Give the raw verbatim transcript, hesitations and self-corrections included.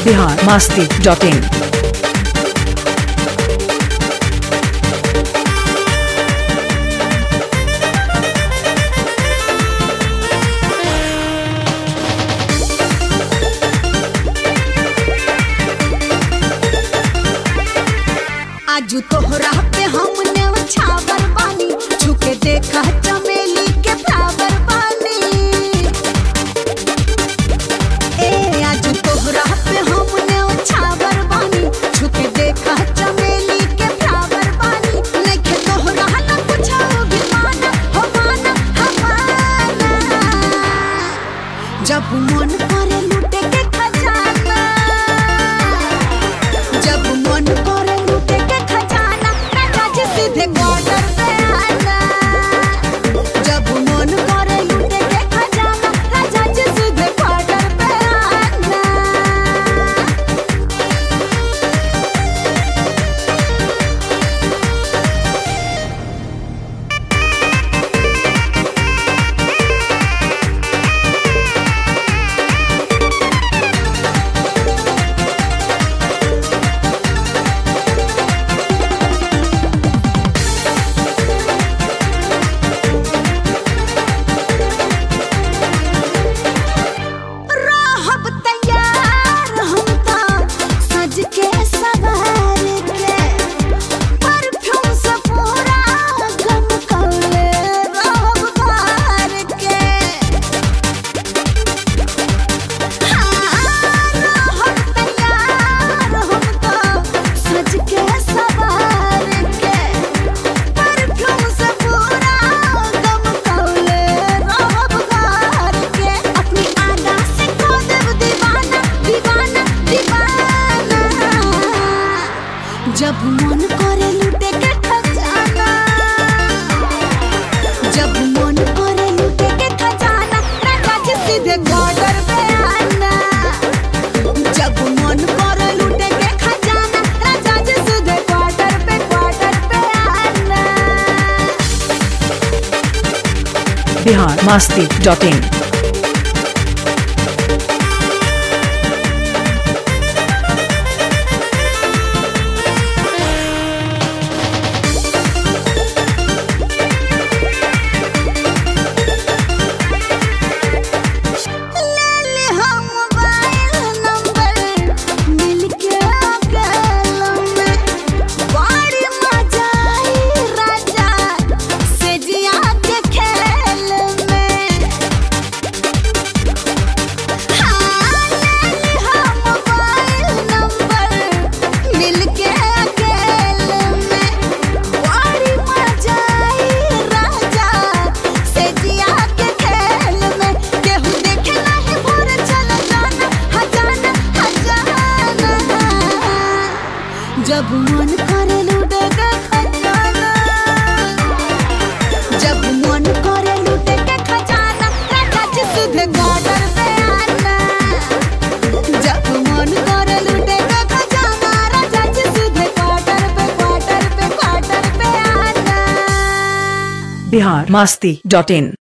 Bihar Masti dot इन। आजू तोहरा पे हमने छावर बानी, छुके देखा चमेली के फ्लावर बानी। ए आजू तोहरा पे हमने छावर बानी, छुके देखा चमेली के फ्लावर बानी। लेके तोहरा ना कुछ भी माना हो माना हमारा, जब मन करे लूटे के खजाना, जब मन करे लूटे के खजाना, राजा जी सीधे क्वार्टर पे आना। जब मन करे लूटे के खजाना, राजा जी सीधे क्वार्टर पे आना। रहब तैयार हम ता सज के सवार के, परफ्यूम से पूरा गमकौले रहब बार के। हाँ, रहब तैयार हम ता सज के सवार के, परफ्यूम से पूरा गमकौले रहब बार के। अपनी आदा से खो देव दीवाना दीवाना दीवाना, जब मन करे लूटे के खजाना, जब मन करे लूटे के खजाना, राजा जी सीधे क्वार्टर पे आना। जब मन करे लूटे के खजाना, राजा जी सीधे क्वार्टर पे क्वार्टर पे आना। Bihar Masti dot in. ले ले हम मोबाइल नंबर, मिलके अकेल में बड़ी मजा आई राजा से जिया के खेल में। हाँ, ले ले हम मोबाइल नंबर, मिलके अकेल में बड़ी मजा आई राजा से जिया के खेल में। केहू देखे नहीं भोर चल जाना हजाना हजाना, जब मन करे लूटे के खजाना, जब मन करे लूटे के खजाना, राजा जी सीधे क्वार्टर पे आना। जब मन करे लूटे के खजाना, राजा जी सीधे क्वार्टर पे क्वार्टर पे क्वार्टर पे आना। बिहार मस्ती डॉट इन।